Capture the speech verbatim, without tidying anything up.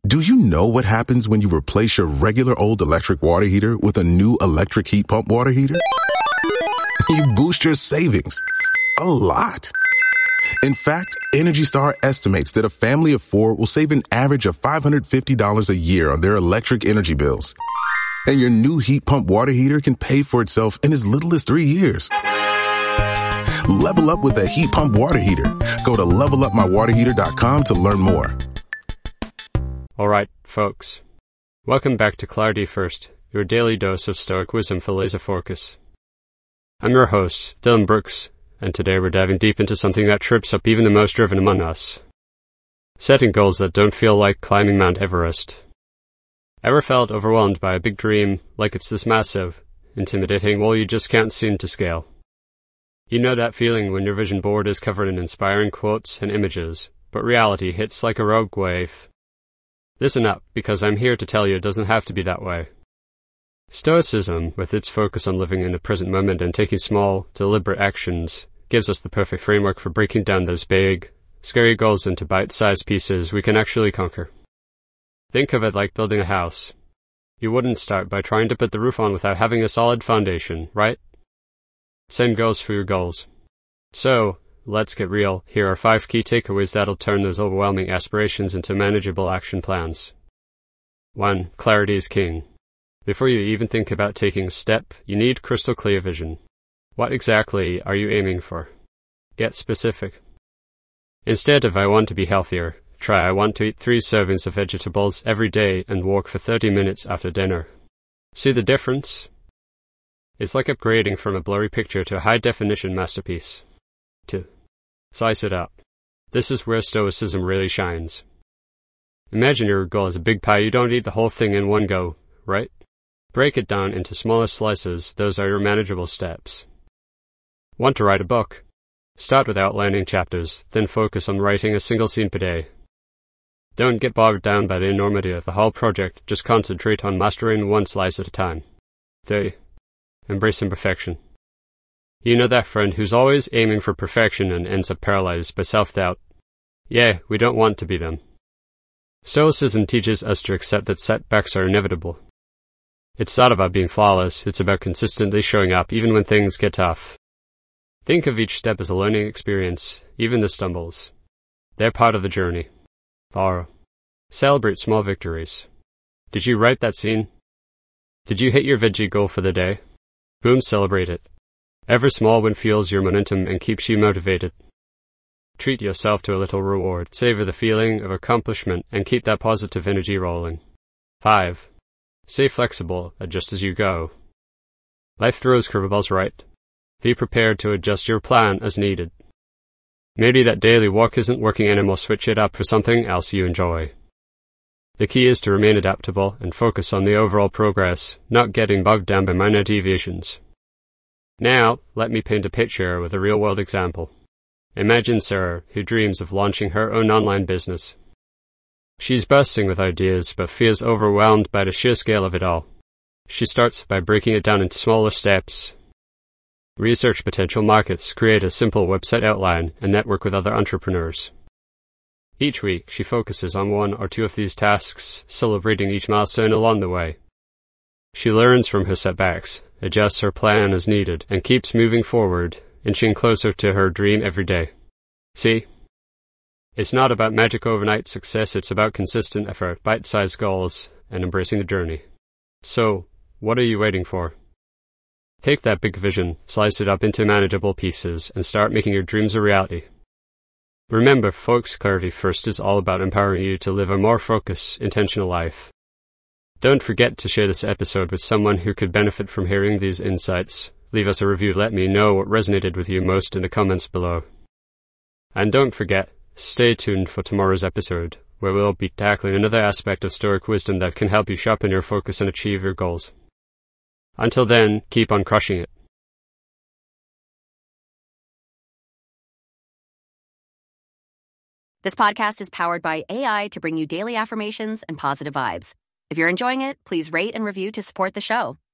Do you know what happens when you replace your regular old electric water heater with a new electric heat pump water heater? You boost your savings a lot. In fact, Energy Star estimates that a family of four will save an average of five hundred fifty dollars a year on their electric energy bills. And your new heat pump water heater can pay for itself in as little as three years. Level up with a heat pump water heater. Go to level up my water heater dot com to learn more. All right, folks. Welcome back to Clarity First, your daily dose of Stoic wisdom for laser focus. I'm your host, Dylan Brooks, and today we're diving deep into something that trips up even the most driven among us. Setting goals that don't feel like climbing Mount Everest. Ever felt overwhelmed by a big dream, like it's this massive, intimidating wall you just can't seem to scale? You know that feeling when your vision board is covered in inspiring quotes and images, but reality hits like a rogue wave. Listen up, because I'm here to tell you it doesn't have to be that way. Stoicism, with its focus on living in the present moment and taking small, deliberate actions, gives us the perfect framework for breaking down those big, scary goals into bite-sized pieces we can actually conquer. Think of it like building a house. You wouldn't start by trying to put the roof on without having a solid foundation, right? Same goes for your goals. So, let's get real. Here are five key takeaways that'll turn those overwhelming aspirations into manageable action plans. one. Clarity is king. Before you even think about taking a step, you need crystal clear vision. What exactly are you aiming for? Get specific. Instead of I want to be healthier, try I want to eat three servings of vegetables every day and walk for thirty minutes after dinner. See the difference? It's like upgrading from a blurry picture to a high-definition masterpiece. two. Slice it up. This is where Stoicism really shines. Imagine your goal is a big pie. You don't eat the whole thing in one go, right? Break it down into smaller slices. Those are your manageable steps. Want to write a book? Start with outlining chapters, then focus on writing a single scene per day. Don't get bogged down by the enormity of the whole project. Just concentrate on mastering one slice at a time. three. Embrace imperfection. You know that friend who's always aiming for perfection and ends up paralyzed by self-doubt? Yeah, we don't want to be them. Stoicism teaches us to accept that setbacks are inevitable. It's not about being flawless, it's about consistently showing up even when things get tough. Think of each step as a learning experience, even the stumbles. They're part of the journey. four. Celebrate small victories. Did you write that scene? Did you hit your veggie goal for the day? Boom, celebrate it. Every small win fuels your momentum and keeps you motivated. Treat yourself to a little reward. Savor the feeling of accomplishment and keep that positive energy rolling. five. Stay flexible, adjust as you go. Life throws curveballs, right? Be prepared to adjust your plan as needed. Maybe that daily walk isn't working anymore, switch it up for something else you enjoy. The key is to remain adaptable and focus on the overall progress, not getting bogged down by minor deviations. Now, let me paint a picture with a real-world example. Imagine Sarah, who dreams of launching her own online business. She's bursting with ideas, but feels overwhelmed by the sheer scale of it all. She starts by breaking it down into smaller steps. Research potential markets, create a simple website outline, and network with other entrepreneurs. Each week, she focuses on one or two of these tasks, celebrating each milestone along the way. She learns from her setbacks, adjusts her plan as needed, and keeps moving forward, inching closer to her dream every day. See? It's not about magic overnight success, it's about consistent effort, bite-sized goals, and embracing the journey. So, what are you waiting for? Take that big vision, slice it up into manageable pieces, and start making your dreams a reality. Remember, folks, Clarity First is all about empowering you to live a more focused, intentional life. Don't forget to share this episode with someone who could benefit from hearing these insights. Leave us a review, let me know what resonated with you most in the comments below. And don't forget, stay tuned for tomorrow's episode, where we'll be tackling another aspect of Stoic wisdom that can help you sharpen your focus and achieve your goals. Until then, keep on crushing it. This podcast is powered by A I to bring you daily affirmations and positive vibes. If you're enjoying it, please rate and review to support the show.